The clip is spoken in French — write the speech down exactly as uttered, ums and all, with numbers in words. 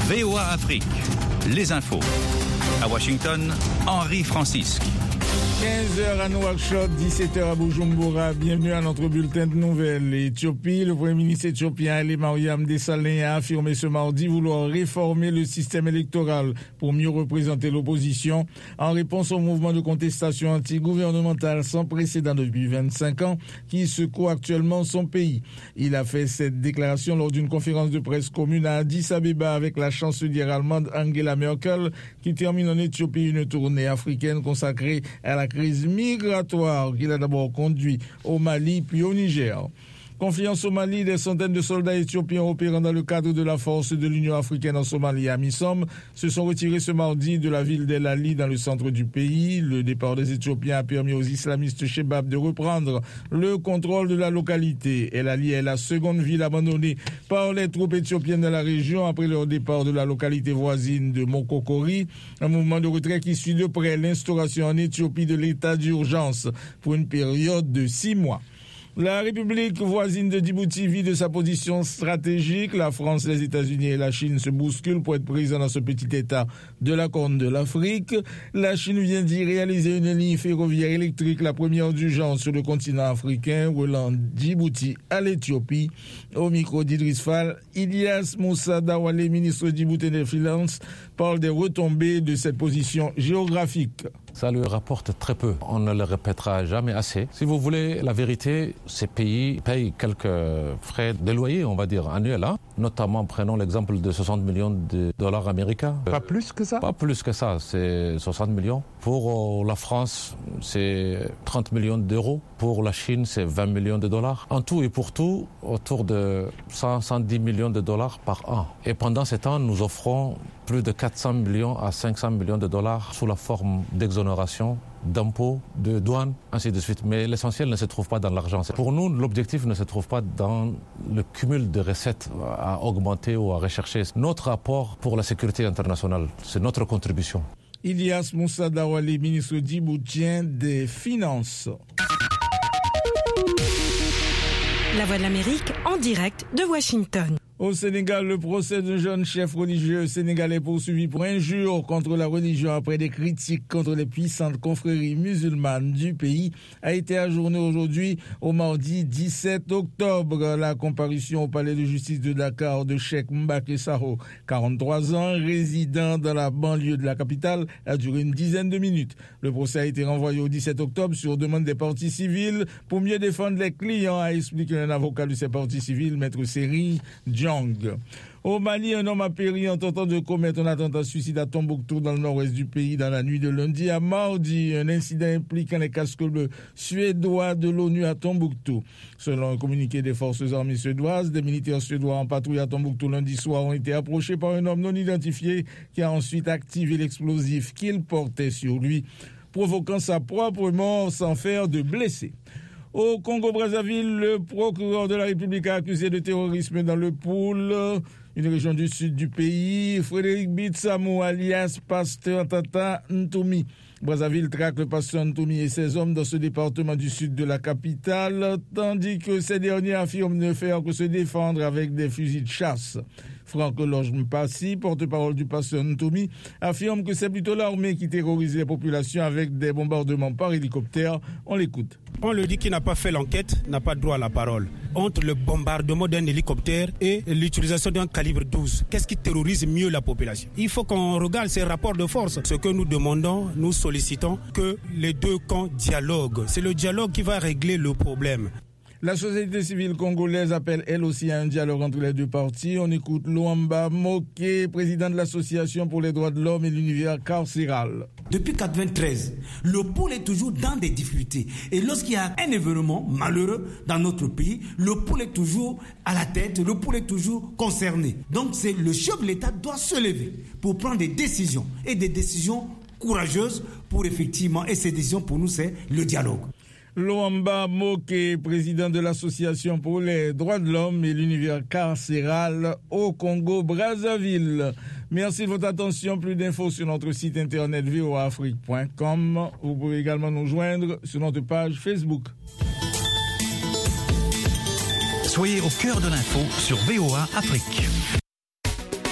V O A Afrique, les infos. À Washington, Henri Francisque. quinze heures à Nouakchott, dix-sept heures à Bujumbura. Bienvenue à notre bulletin de nouvelles. Éthiopie, le Premier ministre éthiopien Ali Mariam Desalegn a affirmé ce mardi vouloir réformer le système électoral pour mieux représenter l'opposition en réponse au mouvement de contestation anti-gouvernemental sans précédent depuis vingt-cinq ans qui secoue actuellement son pays. Il a fait cette déclaration lors d'une conférence de presse commune à Addis Abeba avec la chancelière allemande Angela Merkel qui termine en Éthiopie une tournée africaine consacrée à la crise migratoire qu'il a d'abord conduit au Mali puis au Niger. Confiance au Mali, des centaines de soldats éthiopiens opérant dans le cadre de la force de l'Union africaine en Somalie, AMISOM, se sont retirés ce mardi de la ville d'El Ali dans le centre du pays. Le départ des Éthiopiens a permis aux islamistes Chebab de reprendre le contrôle de la localité. El Ali est la seconde ville abandonnée par les troupes éthiopiennes dans la région après leur départ de la localité voisine de Mokokori. Un mouvement de retrait qui suit de près l'instauration en Éthiopie de l'état d'urgence pour une période de six mois. La République voisine de Djibouti vit de sa position stratégique. La France, les États-Unis et la Chine se bousculent pour être présents dans ce petit État de la Corne de l'Afrique. La Chine vient d'y réaliser une ligne ferroviaire électrique, la première du genre sur le continent africain, reliant Djibouti à l'Éthiopie. Au micro d'Idriss Fall, Ilyas Moussa Dawale, ministre djiboutien des Finances, parle des retombées de cette position géographique. Ça lui rapporte très peu. On ne le répétera jamais assez. Si vous voulez la vérité, ces pays payent quelques frais de loyer, on va dire, annuels. Hein. Notamment, prenons l'exemple de soixante millions de dollars américains. Pas plus que ça ? Pas plus que ça, c'est soixante millions. Pour la France, c'est trente millions d'euros. Pour la Chine, c'est vingt millions de dollars. En tout et pour tout, autour de cent à cent dix millions de dollars par an. Et pendant ce temps, nous offrons plus de quatre cents millions à cinq cents millions de dollars sous la forme d'exonération, d'impôts, de douanes, ainsi de suite. Mais l'essentiel ne se trouve pas dans l'argent. Pour nous, l'objectif ne se trouve pas dans le cumul de recettes à augmenter ou à rechercher. Notre apport pour la sécurité internationale, c'est notre contribution. Ilyas Moussa Dawale, ministre djiboutien des Finances. La Voix de l'Amérique en direct de Washington. Au Sénégal, le procès d'un jeune chef religieux sénégalais poursuivi pour injure contre la religion après des critiques contre les puissantes confréries musulmanes du pays a été ajourné aujourd'hui au mardi dix-sept octobre. La comparution au palais de justice de Dakar de Cheikh Mbacké Sakho, quarante-trois ans, résident dans la banlieue de la capitale, a duré une dizaine de minutes. Le procès a été renvoyé au dix-sept octobre sur demande des parties civiles pour mieux défendre les clients, a expliqué un avocat de ces parties civiles, maître Seri Djang. Au Mali, un homme a péri en tentant de commettre un attentat suicide à Tombouctou dans le nord-ouest du pays dans la nuit de lundi à mardi. Un incident impliquant les casques bleus suédois de l'ONU à Tombouctou. Selon un communiqué des forces armées suédoises, des militaires suédois en patrouille à Tombouctou lundi soir ont été approchés par un homme non identifié qui a ensuite activé l'explosif qu'il portait sur lui, provoquant sa propre mort sans faire de blessés. Au Congo-Brazzaville, le procureur de la République a accusé de terrorisme dans le Poul, une région du sud du pays, Frédéric Bitsamou alias Pasteur Tata Ntoumi. Brazzaville traque le pasteur Ntoumi et ses hommes dans ce département du sud de la capitale, tandis que ces derniers affirment ne faire que se défendre avec des fusils de chasse. Franck Lodj-Mpassi, porte-parole du pasteur Ntoumi, affirme que c'est plutôt l'armée qui terrorise les populations avec des bombardements par hélicoptère. On l'écoute. On le dit qui n'a pas fait l'enquête n'a pas droit à la parole. Entre le bombardement d'un hélicoptère et l'utilisation d'un calibre douze, qu'est-ce qui terrorise mieux la population? Il faut qu'on regarde ces rapports de force. Ce que nous demandons, nous sollicitons que les deux camps dialoguent. C'est le dialogue qui va régler le problème. La société civile congolaise appelle elle aussi à un dialogue entre les deux parties. On écoute Luamba Moké, président de l'association pour les droits de l'homme et l'univers carcéral. Depuis mille neuf cent quatre-vingt-treize, le pôle est toujours dans des difficultés. Et lorsqu'il y a un événement malheureux dans notre pays, le pôle est toujours à la tête, le pôle est toujours concerné. Donc c'est le chef de l'État doit se lever pour prendre des décisions et des décisions courageuses pour effectivement, et ces décisions pour nous c'est le dialogue. Luamba Moké, président de l'Association pour les droits de l'homme et l'univers carcéral au Congo-Brazzaville. Merci de votre attention. Plus d'infos sur notre site internet v o a afrique point com. Vous pouvez également nous joindre sur notre page Facebook. Soyez au cœur de l'info sur V O A Afrique.